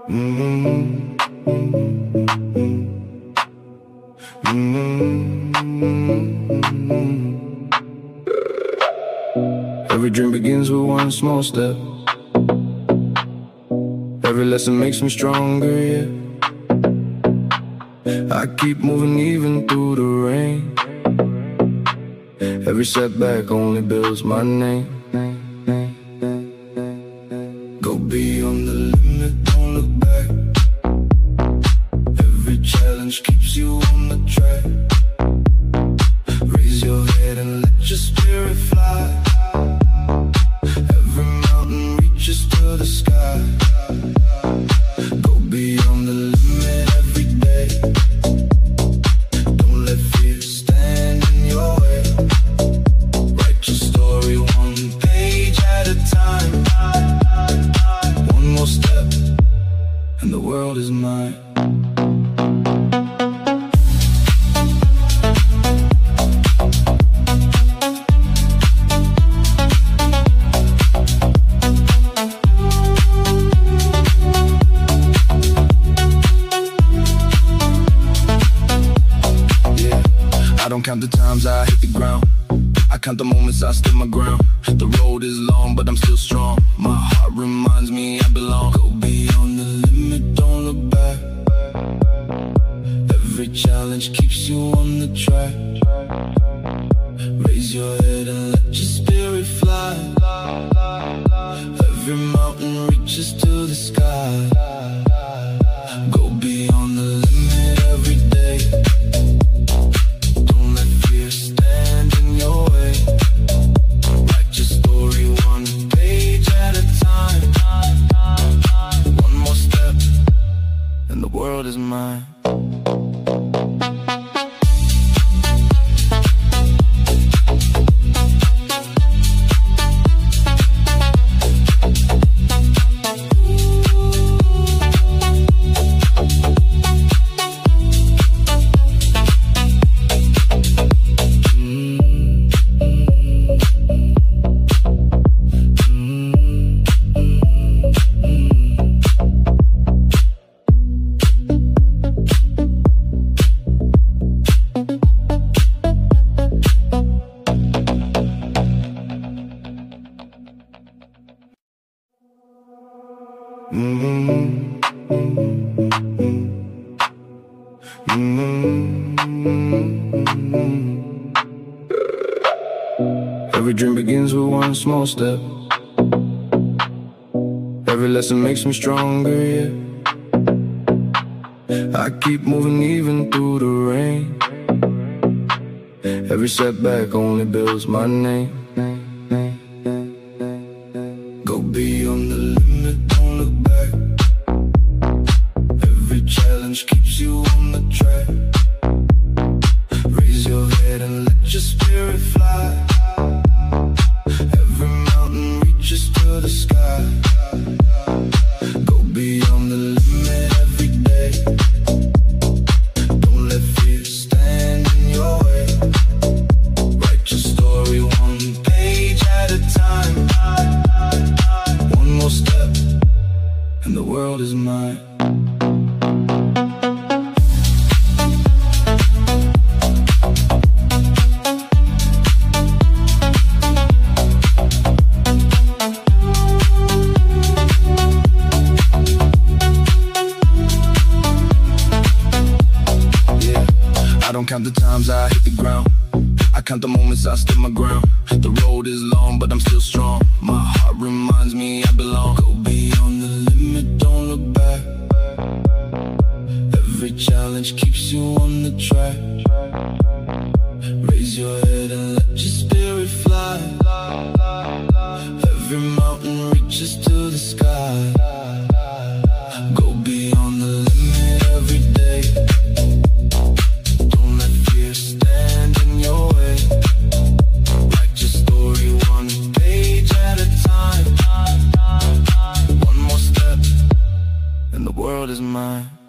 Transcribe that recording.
Mm-hmm. Every dream begins with one small step. Every lesson makes me stronger, yeah. I keep moving even through the rain. Every setback only builds my name. Go beyond the limit, don't look back. Every challenge keeps you on the track. Raise your head and let your spirit fly. Every mountain reaches to the sky. Go beyond the limit every day. Don't let fear stand in your way. Write your story one page at a time. One more step and the world is mine. I don't count the times I hit the ground. I count the moments I stood my ground. The road is long, but I'm still strong. My heart reminds me I belong. Go beyond the limit, don't look back. Every challenge keeps you on the track. Raise your head and let your spirit fly. Every mountain reaches to the sky. Go beyond the limit every day. The world is mine. Every dream begins with one small step. Every lesson makes me stronger, yeah. I keep moving even through the rain. Every setback only builds my name. Go beyond the limit, don't look back. Every challenge keeps you on the track. Raise your head and let your spirit fly. Every mountain reaches to the sky. Go beyond the limit every day. Don't let fear stand in your way. Write your story one page at a time. One more step and the world is mine. I don't count the times I hit the ground. I count the moments I stood my ground. The road is long, but I'm still strong. My heart reminds me I belong. Go beyond the limit, don't look back. Every challenge keeps you on the track. Raise your head and let your spirit fly. Every mountain reaches to the sky. Go beyond the limit every day. Stand in your way. Write your story one page at a time. One more step and the world is mine.